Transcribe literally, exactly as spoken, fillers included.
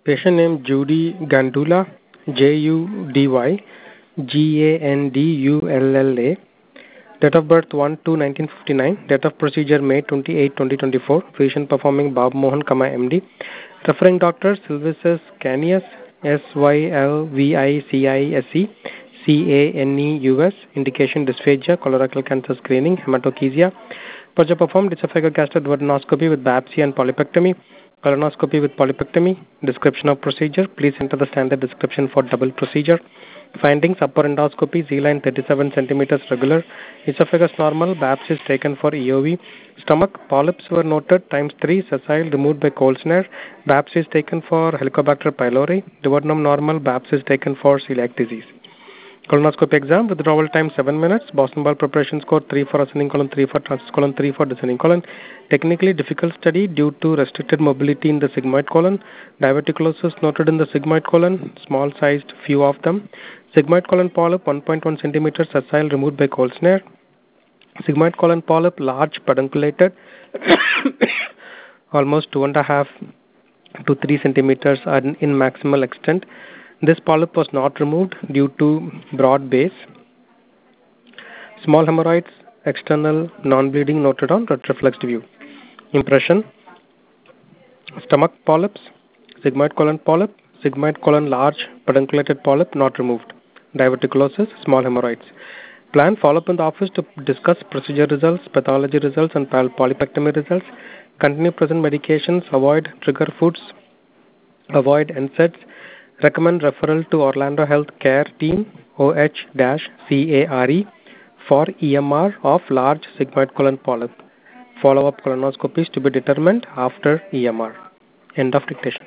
Patient name Judy Gandula, J U D Y G A N D U L L A. Date of birth one two nineteen fifty-nine. Date of procedure May twenty-eighth, twenty twenty-four. Physician performing Bob Mohan, M D. Referring doctor Sylvester Canius, S Y L V I C I S E C A N E U S. Indication dysphagia, colorectal cancer screening, hematochezia. Procedure performed esophageal gastric duodenoscopy with biopsy and polypectomy. Colonoscopy with polypectomy. Description of procedure. Please enter the standard description for double procedure. Findings: upper endoscopy, Z-line thirty-seven centimeters regular. Esophagus normal. Biopsy is taken for E O V. Stomach polyps were noted times three. Sessile removed by cold snare. Biopsy is taken for Helicobacter pylori. Duodenum normal. Biopsy is taken for celiac disease. Colonoscopy exam. Withdrawal time seven minutes. Boston ball preparation score three for ascending colon, three for transverse colon, three for descending colon. Technically difficult study due to restricted mobility in the sigmoid colon. Diverticulosis noted in the sigmoid colon. Small sized few of them. Sigmoid colon polyp one point one centimeters. Sessile removed by cold snare. Sigmoid colon polyp large pedunculated. Almost two and a half to three centimeters are in maximal extent. This polyp was not removed due to broad base. Small hemorrhoids, external non-bleeding noted on retroflexed view. Impression: stomach polyps, sigmoid colon polyp, sigmoid colon large pedunculated polyp not removed. Diverticulosis, small hemorrhoids. Plan follow-up in the office to discuss procedure results, pathology results, and polypectomy results. Continue present medications. Avoid trigger foods. Avoid N SAIDs. Recommend referral to Orlando Health Care Team O H C A R E for E M R of large sigmoid colon polyp. Follow-up colonoscopies to be determined after E M R. End of dictation.